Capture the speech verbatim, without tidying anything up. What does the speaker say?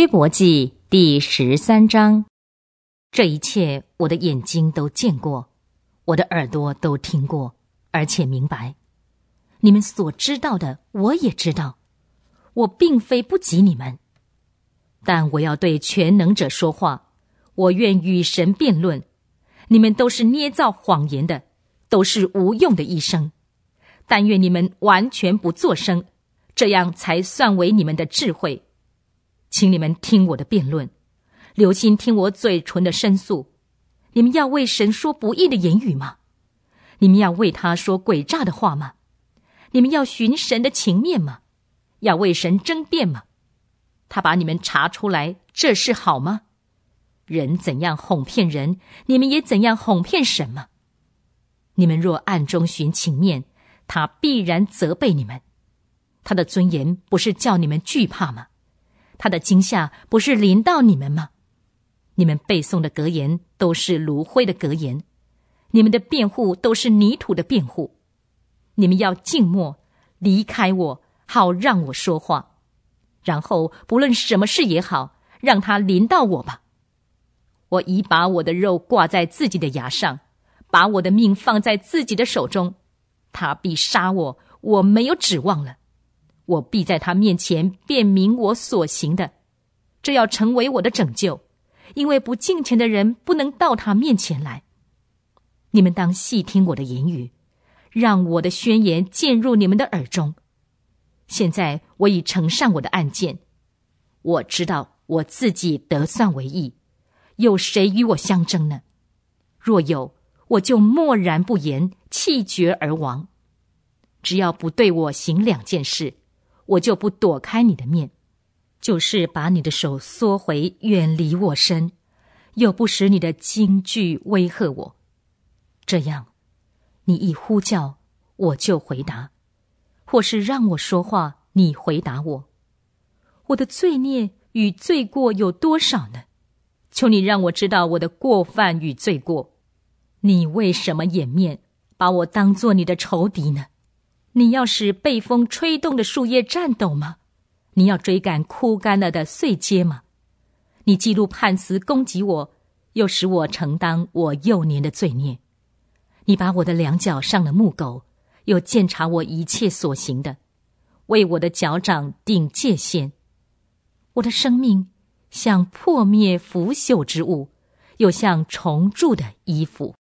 约伯记第十三章。这一切我的眼睛都见过，我的耳朵都听过，而且明白。你们所知道的我也知道，我并非不及你们。但我要对全能者说话，我愿与神辩论。你们都是捏造谎言的，都是无用的医生。但愿你们完全不作声，这样才算为你们的智慧。请你们听我的辩论，留心听我嘴唇的申诉。你们要为神说不义的言语吗？你们要为他说诡诈的话吗？你们要寻神的情面吗？要为神争辩吗？他把你们查出来，这是好吗？人怎样哄骗人，你们也怎样哄骗神吗？你们若暗中寻情面，他必然责备你们。他的尊严不是叫你们惧怕吗？他的惊吓不是临到你们吗？你们背诵的格言都是炉灰的格言，你们的辩护都是泥土的辩护。你们要静默，离开我，好让我说话。然后不论什么事也好，让它临到我吧。我已把我的肉挂在自己的牙上，把我的命放在自己的手中。他必杀我，我没有指望了。我必在他面前辨明我所行的，这要成为我的拯救，因为不敬虔的人不能到他面前来。你们当细听我的言语，让我的宣言进入你们的耳中。现在我已呈上我的案件，我知道我自己得算为义，有谁与我相争呢？若有，我就默然不言，气绝而亡。只要不对我行两件事，我就不躲开你的面，就是把你的手缩回远离我身，又不使你的惊惧威吓我。这样，你一呼叫，我就回答；或是让我说话，你回答我。我的罪孽与罪过有多少呢？求你让我知道我的过犯与罪过。你为什么掩面，把我当作你的仇敌呢？你要使被风吹动的树叶颤抖吗？你要追赶枯干了的碎秸吗？你记录判词攻击我，又使我承担我幼年的罪孽。你把我的两脚上了木狗，又鉴察我一切所行的，为我的脚掌定界限。我的生命像破灭腐朽之物，又像虫蛀的衣服。